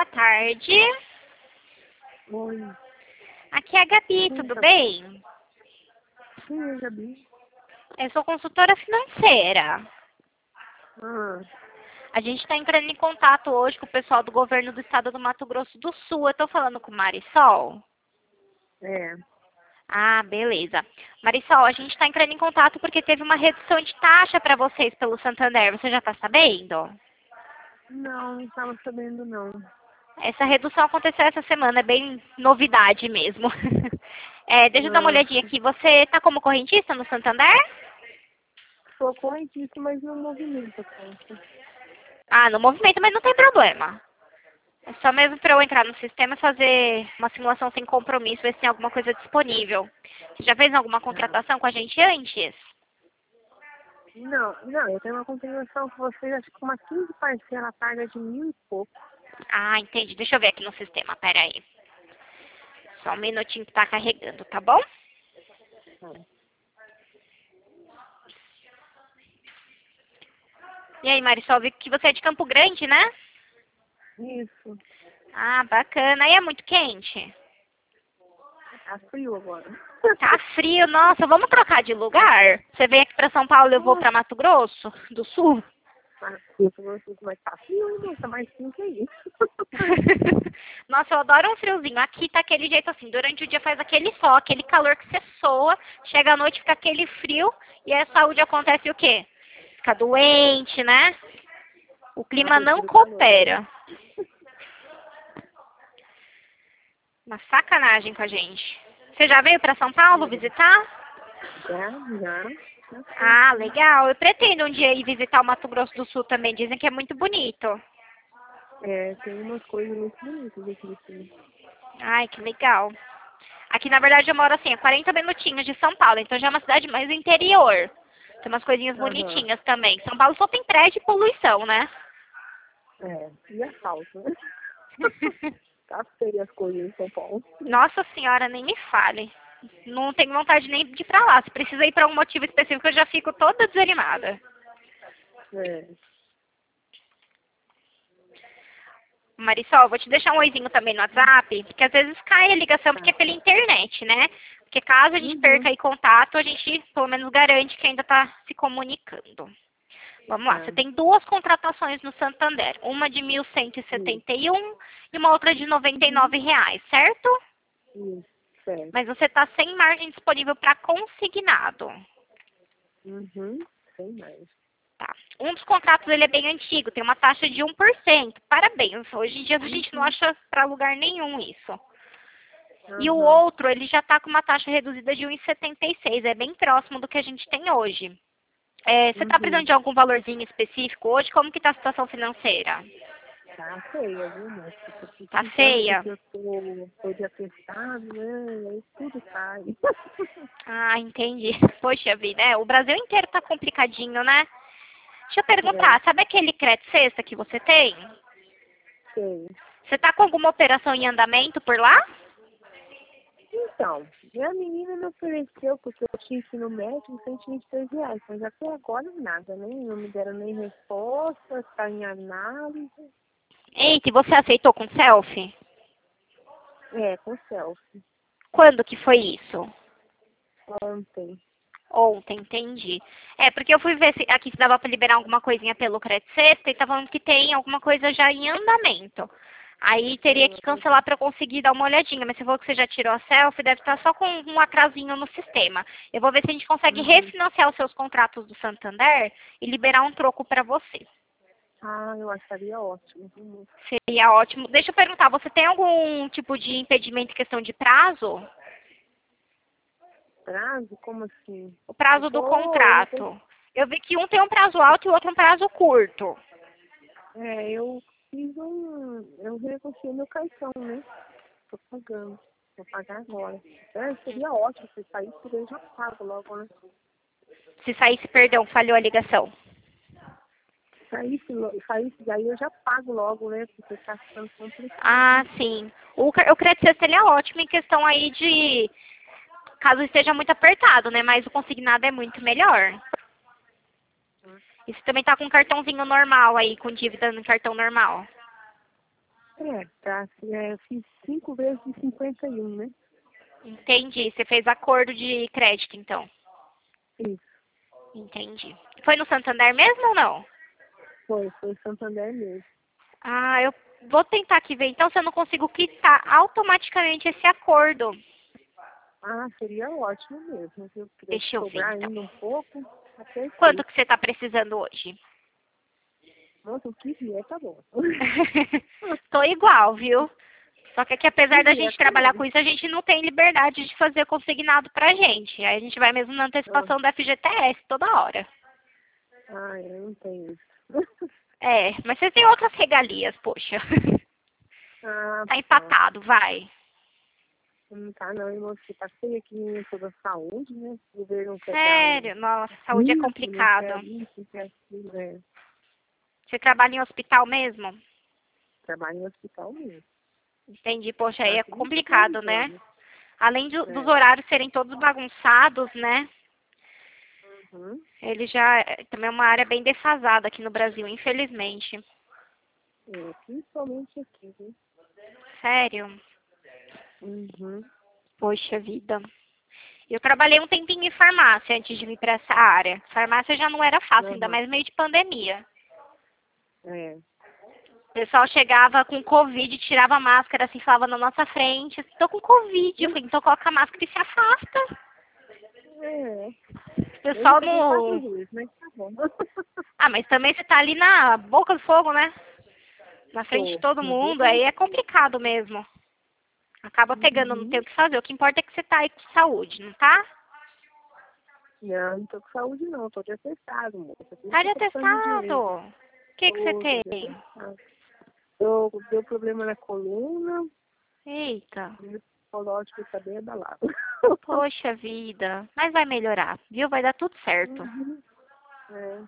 boa tarde. Oi. Aqui é a Gabi, tudo bem? Sim, Gabi. Eu sou consultora financeira. Ah, A gente está entrando em contato hoje com o pessoal do governo do estado do Mato Grosso do Sul. Eu estou falando com Marisol? é. Ah, beleza. Marisol, a gente está entrando em contato porque teve uma redução de taxa para vocês pelo Santander. Você já está sabendo? Não estava sabendo, não. Essa redução aconteceu essa semana, é bem novidade mesmo. Deixa eu dar uma Ah, olhadinha aqui. Você está como correntista no Santander? sou correntista, mas não movimento a conta. Ah, no movimento, mas não tem problema. É só mesmo para eu entrar no sistema e fazer uma simulação sem compromisso, ver se tem alguma coisa disponível. Você já fez alguma Tá. contratação com a gente antes? Não, eu tenho uma continuação com vocês, acho que uma 15 parcela paga de 1.000 e pouco. Ah, entendi. Deixa eu ver aqui no sistema, pera aí. Só um minutinho que tá carregando, tá bom? Tá. E aí, Marisol, vi que você é de Campo Grande, né? Isso. Ah, bacana. Aí é muito quente? Tá frio agora. Tá frio, nossa, vamos trocar de lugar? Você vem aqui pra São Paulo, eu vou pra Mato Grosso do Sul? Tá frio, mas tá frio, hein, moça? Mais frio que isso. Nossa, eu adoro um friozinho. Aqui tá aquele jeito assim, durante o dia faz aquele sol, aquele calor que você soa, chega à noite fica aquele frio e a saúde acontece o quê? Fica doente, né? O Eu clima não prefiro calor, viu? coopera. Uma sacanagem com a gente. Você já veio pra São Paulo visitar? Já. Ah, legal. Eu pretendo um dia ir visitar o Mato Grosso do Sul também. Dizem que é muito bonito. É, tem umas coisas muito bonitas aqui, sim. Ai, que legal. Aqui, na verdade, eu moro assim, a 40 minutinhos de São Paulo, então já é uma cidade mais interior. Tem umas coisinhas Aham. bonitinhas também. São Paulo só tem prédio e poluição, né? É, e assalto, né? Tá feio as coisas em São Paulo. Nossa senhora, nem me fale. Não tenho vontade nem de ir pra lá. Se precisa ir pra um motivo específico, eu já fico toda desanimada. É. Marisol, vou te deixar um oizinho também no WhatsApp, porque às vezes cai a ligação porque Tá. é pela internet, né? Porque caso a gente perca Uhum. aí contato, a gente pelo menos garante que ainda tá se comunicando. Vamos lá, você Tá. tem duas contratações no Santander, uma de 1.171 e uma outra de Uhum. R$ 99, certo? Isso. Certo. Mas você está sem margem disponível para consignado. Uhum. Sem mais. Tá. Um dos contratos ele é bem antigo, tem uma taxa de 1%. Parabéns, hoje em dia a gente não Uhum. acha para lugar nenhum isso. E o Aham. outro, ele já está com uma taxa reduzida de 1,76, é bem próximo do que a gente tem hoje. Você está precisando Uhum. de algum valorzinho específico hoje? Como que está a situação financeira? Tá feia, viu, moça? Tô Tá precisando feia? porque eu tô de atestado, né? Aí tudo cai. Ah, entendi. Poxa vida, o Brasil inteiro tá complicadinho, né? Deixa eu É, perguntar, sabe aquele crédito sexta que você tem? sei. Você tá com alguma operação em andamento por lá? Então, minha menina me ofereceu, porque eu tinha que ir no médico, R$ 123, mas até agora nada, né? Não me deram nem resposta, tá em análise. Eita, e você aceitou com selfie? É, com selfie. Quando que foi isso? Ontem. Ontem, entendi. Porque eu fui ver se aqui se dava para liberar alguma coisinha pelo crédito sexta e tá falando que tem alguma coisa já em andamento. Aí teria que cancelar para eu conseguir dar uma olhadinha, mas você falou que você já tirou a selfie, deve estar só com um atrasinho no sistema. Eu vou ver se a gente consegue Uhum. refinanciar os seus contratos do Santander e liberar um troco para você. Ah, eu acharia ótimo. Viu? Seria ótimo. Deixa eu perguntar, você tem algum tipo de impedimento em questão de prazo? Prazo? Como assim? O Eu prazo do tô, eu tô, contrato. Eu vi que um tem um prazo alto e o outro um prazo curto. eu fiz eu renegociei meu cartão, né? Tô pagando. Vou pagar agora. Seria ótimo se sair, porque eu já pago logo, né? Se saísse, perdão, falhou a ligação. Saísse daí eu já pago logo, né? Porque tá ficando complicado. Ah, sim. O crédito sexto ele é ótimo em questão aí de caso esteja muito apertado, né? Mas o consignado é muito melhor. E você também tá com um cartãozinho normal aí, com dívida no cartão normal. Tá. Eu fiz 5 vezes de 51, né? Entendi. Você fez acordo de crédito, então. Isso. Entendi. Foi no Santander mesmo ou não? Foi Santander mesmo. Ah, eu vou tentar aqui ver. Então, se eu não consigo quitar automaticamente esse acordo. Ah, seria ótimo mesmo. Se eu pudesse Deixa eu ver, cobrar então. ainda um pouco, tá Quanto perfeito. que você está precisando hoje? Nossa, o que vier tá bom. Tô igual, viu? Só que aqui, O que apesar da vier gente tá trabalhar bom. com isso, a gente não tem liberdade de fazer consignado pra gente. Aí a gente vai mesmo na antecipação da FGTS toda hora. Ah, eu não tenho isso. É, mas você tem outras regalias, poxa. Ah, Tá tá. empatado, vai. Não tá não, irmão. Você passei aqui sobre a saúde, né? O governo quer dar Sério, nossa, saúde é isso, não complicado. quer isso, quer aquilo, né? Você trabalha em hospital mesmo? Trabalho em hospital mesmo. Entendi, poxa, aí Há é 22 complicado, né? anos. Além dos É. horários serem todos bagunçados, né? Uhum. Ele já também é uma área bem defasada aqui no Brasil, infelizmente. É, principalmente aqui, viu? Sério? Uhum. Poxa vida. Eu trabalhei um tempinho em farmácia antes de vir para essa área. Farmácia já não era fácil, ainda Uhum. mais meio de pandemia. É. O pessoal chegava com Covid, tirava a máscara assim, falava na nossa frente, tô com Covid. Eu falei, então coloca a máscara e se afasta. É. O Eu já pessoal peguei 4 não... vezes, mas tá bom. Ah, mas também você tá ali na boca do fogo, né? Na frente de Tô. todo Na mundo, boca do aí é fogo. complicado mesmo. Acaba pegando, não tem Uhum. o que fazer. O que importa é que você tá aí com saúde, não tá? Não tô com saúde não, tô de atestado, moça. Por isso Tá que de eu tô precisando de atestado. dinheiro. O que que você Tô de tem? atestado. Deu problema na coluna, Eita. e o psicológico tá bem abalado. Poxa vida. Mas vai melhorar, viu? Vai dar tudo certo. Uhum. É.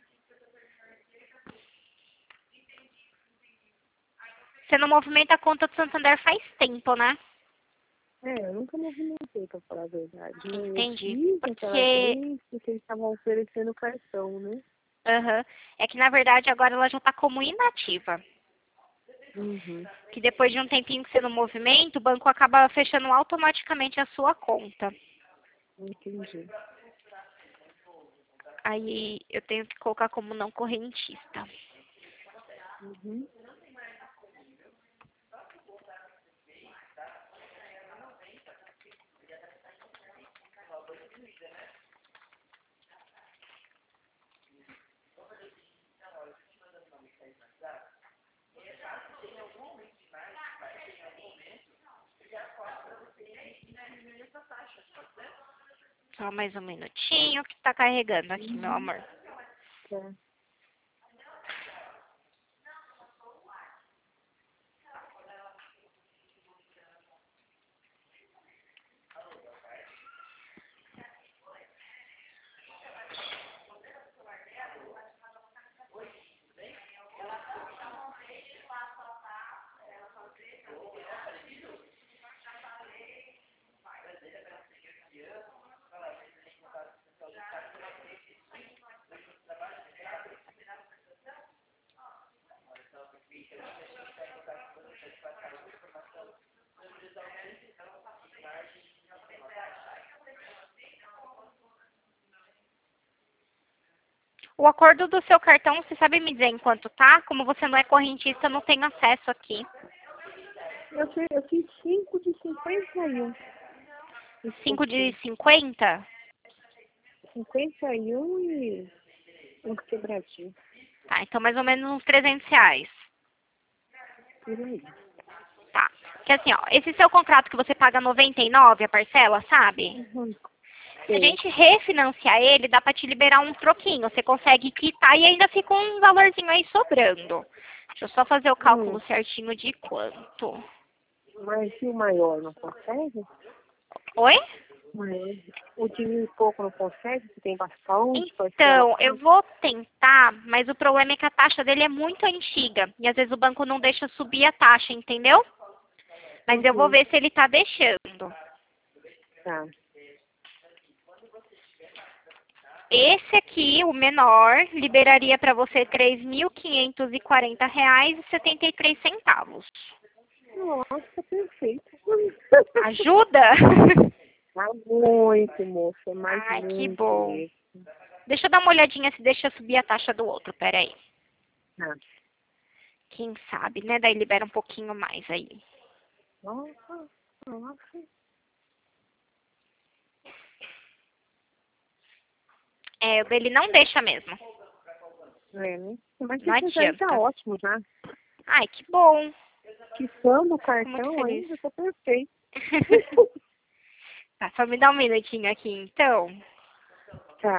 Você não movimenta a conta do Santander faz tempo, né? Eu nunca movimentei, pra falar a verdade. Eu Entendi. fiz aquela Porque, vez porque eles estavam oferecendo cartão, né? aham, é que na verdade agora ela já tá como inativa. Uhum. Que depois de um tempinho que você não movimenta, o banco acaba fechando automaticamente a sua conta. Entendi. Aí eu tenho que colocar como não correntista. Uhum. Só mais um minutinho que tá carregando aqui, meu Uhum. amor. É. O acordo do seu cartão, você sabe me dizer em quanto tá? Como você não é correntista, eu não tenho acesso aqui. Eu fiz 5 de 51. Fiz 5 de pouquinho. 50. 51 e um quebradinho. Tá, então mais ou menos uns R$ 300. Por aí. Tá. Porque assim, ó, esse seu contrato que você paga 99 a parcela, sabe? Uhum. Se a Sei. gente refinanciar ele, dá pra te liberar um troquinho. Você consegue quitar e ainda fica um valorzinho aí sobrando. Deixa eu só fazer o cálculo Hum. certinho de quanto. Mas se o maior não consegue? Oi? Mas o de pouco não consegue? Se tem bastante parcela Então, eu baixa? vou tentar, mas o problema é que a taxa dele é muito antiga. E às vezes o banco não deixa subir a taxa, entendeu? Mas eu vou Uhum. ver se ele tá deixando. Tá. Esse aqui, o menor, liberaria para você R$ 3.540,73. Nossa, perfeito. Ajuda? Tá muito, moça, mas Ai, que muito bom. mesmo. Deixa eu dar uma olhadinha se deixa subir a taxa do outro, peraí. Ah, Quem sabe, né? Daí libera um pouquinho mais aí. nossa, nossa. É, o dele não deixa mesmo. É, né? Mas se Não quiser aí tá adianta. ótimo já. Ai, que bom. Quitando o Fico muito cartão feliz. ainda, tá perfeito. Tá, só me dá um minutinho aqui, então. Tá.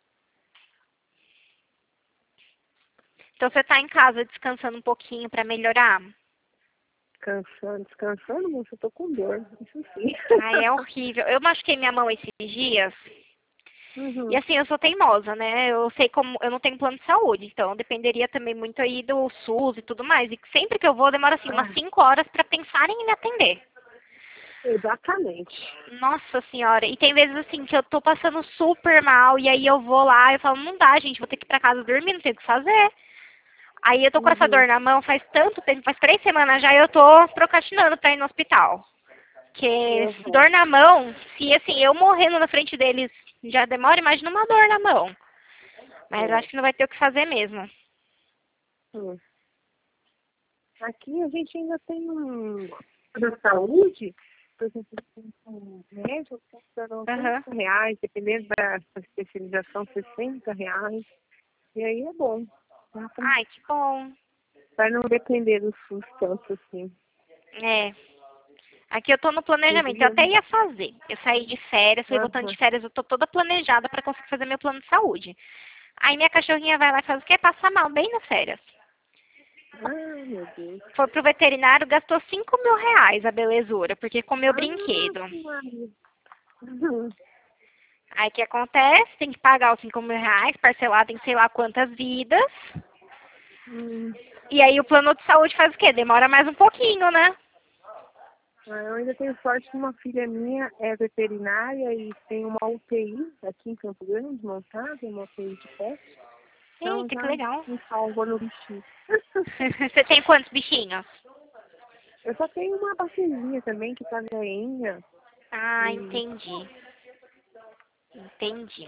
Então você tá em casa descansando um pouquinho pra melhorar? Descansando, moça, eu tô com dor. Isso sim. Ai, é horrível. Eu machuquei minha mão esses dias. E Uhum. assim, eu sou teimosa, né? Eu sei como eu não tenho plano de saúde, então dependeria também muito aí do SUS e tudo mais. E sempre que eu vou, demora assim umas Ah, 5 horas pra pensarem em me atender. exatamente. Nossa senhora, e tem vezes assim que eu tô passando super mal e aí eu vou lá e eu falo, não dá, gente, vou ter que ir pra casa dormir, não tem o que fazer. Aí eu tô com essa Uhum. dor na mão faz tanto tempo, faz 3 semanas já, e eu tô procrastinando pra ir no hospital. Porque Uhum. dor na mão, se assim, eu morrendo na frente deles já demora, imagina uma dor na mão. Mas eu É. acho que não vai ter o que fazer mesmo. Hum. Aqui a gente ainda tem na saúde, por exemplo, um médico custa Aham. R$ 30, dependendo da especialização, R$ 60. E aí é bom. Tá? Ai, que bom. Pra não depender do SUS tanto assim. É. Aqui eu tô no planejamento, eu Seria. até ia fazer. Eu saí de férias, fui voltando de Aham. férias, eu tô toda planejada pra conseguir fazer meu plano de saúde. Aí minha cachorrinha vai lá e faz o quê? Passa mal, bem nas férias. Ai, meu Deus. Foi pro veterinário, gastou R$ 5.000 a belezura, porque comeu Ah, brinquedo. Maria. Uhum. Aí o que acontece? Tem que pagar os R$ 5.000, parcelado em sei lá quantas vidas. Hum. E aí o plano de saúde faz o quê? Demora mais um pouquinho, né? Eu ainda tenho sorte que uma filha minha é veterinária e tem uma UTI aqui em Campo Grande montada, uma UTI de pet. Então Eita, já que legal. me salvou no bichinho. Você tem quantos bichinhos? Eu só tenho uma parceirinha também que tá veinha. Ah, E... entendi. Entendi.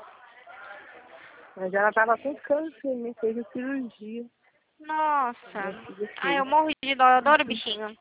Mas ela tava com câncer, né? Fez a cirurgia. Minha Nossa. filha Ai, eu fez. morro de dó, eu adoro bichinho.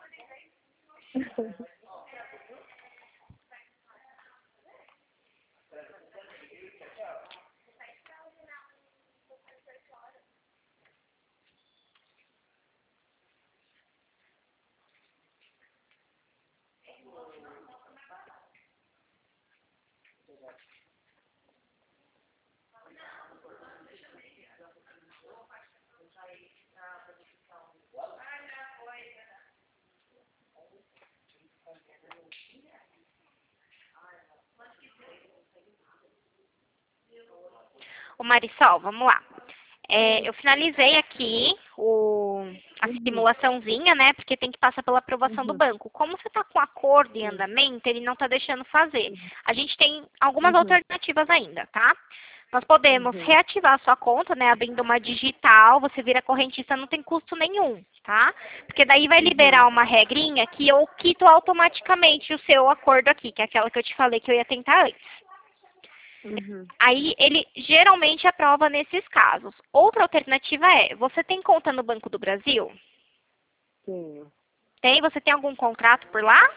Ô Marisol, vamos lá. Eu finalizei aqui a Uhum, simulaçãozinha, né? Porque tem que passar pela aprovação do uhum, banco. Como você está com acordo em uhum, andamento, ele não está deixando fazer. A gente tem algumas uhum, alternativas ainda, tá? Nós podemos uhum, reativar a sua conta, né? Abrindo uma digital, você vira correntista, não tem custo nenhum, tá? Porque daí vai liberar uhum, uma regrinha que eu quito automaticamente o seu acordo aqui, que é aquela que eu te falei que eu ia tentar antes. uhum. Aí ele geralmente aprova nesses casos. Outra alternativa é, você tem conta no Banco do Brasil? Tenho. Tem? Você tem algum contrato por lá?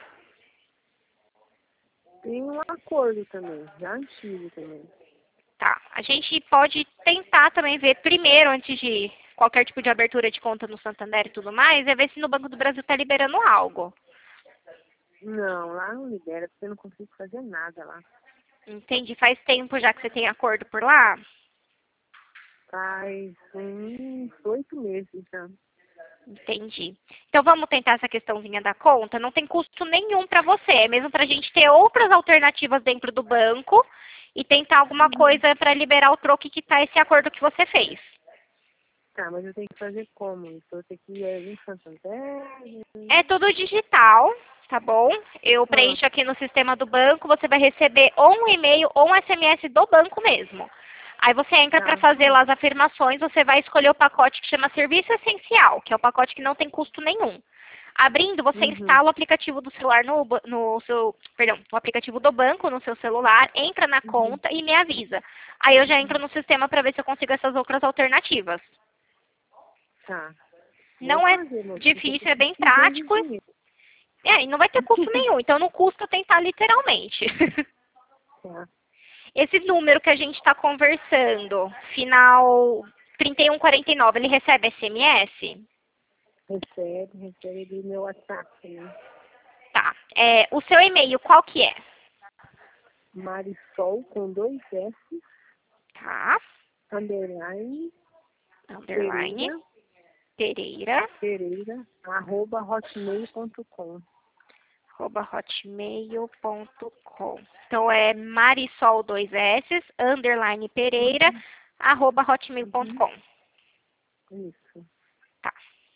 Tem um acordo também, já antigo também. Tá. A gente pode tentar também ver primeiro, antes de qualquer tipo de abertura de conta no Santander e tudo mais, é ver se no Banco do Brasil está liberando algo. Não, lá não libera, porque eu não consigo fazer nada lá. Entende? Faz tempo já que você tem acordo por lá? Faz uns 8 meses já. Entendi. Então vamos tentar essa questãozinha da conta. Não tem custo nenhum para você, é mesmo para a gente ter outras alternativas dentro do banco e tentar alguma Uhum. coisa para liberar o troco que está esse acordo que você fez. Tá, mas eu tenho que fazer como? Isso eu tenho que ir em Santander? É tudo digital. tá bom? Eu preencho aqui no sistema do banco, você vai receber ou um e-mail ou um SMS do banco mesmo. Aí você entra para fazer lá as afirmações, você vai escolher o pacote que chama Serviço Essencial, que é o pacote que não tem custo nenhum. Abrindo, você instala o aplicativo do celular o aplicativo do banco no seu celular, entra na conta e me avisa. Aí eu já entro no sistema para ver se eu consigo essas outras alternativas. Tá. Não é difícil, é bem prático. E não vai ter custo nenhum, então não custa tentar literalmente. Tá. Esse número que a gente está conversando, final 3149, ele recebe SMS? Recebe do meu WhatsApp, né? Tá. O seu e-mail, qual que é? Marisol com 2 S, Tá. underline, Pereira, @hotmail.com. @hotmail.com. Então é Marisol 2 S, underline Pereira, @hotmail.com. Isso. Tá.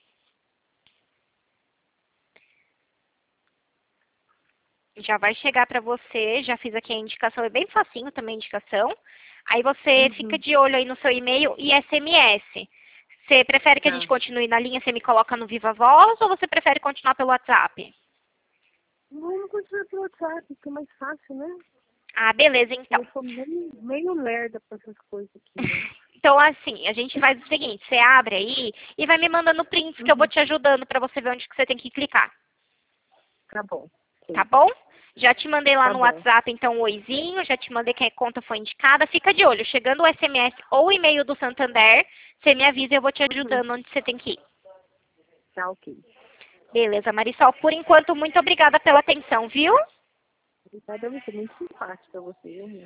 Já vai chegar para você, já fiz aqui a indicação, é bem facinho também a indicação. Aí você fica de olho aí no seu e-mail e SMS. Você prefere que a gente continue na linha, você me coloca no Viva Voz, ou você prefere continuar pelo WhatsApp? Vamos continuar pelo WhatsApp, que é mais fácil, né? Ah, beleza, então. Eu sou meio lerda pra essas coisas aqui, né? Então, assim, a gente faz o seguinte, você abre aí e vai me mandando prints que eu vou te ajudando para você ver onde que você tem que clicar. Tá bom. Tá bom? Já te mandei lá Tá no bom. WhatsApp, então, um oizinho, já te mandei que a conta foi indicada. Fica de olho, chegando o SMS ou o e-mail do Santander, você me avisa e eu vou te ajudando onde você tem que ir. Tá ok. Beleza, Marisol. Por enquanto, muito obrigada pela atenção, viu? Obrigada, você é muito simpática, você, viu?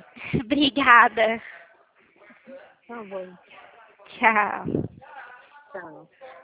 Obrigada. Tá bom. Tchau. Tchau.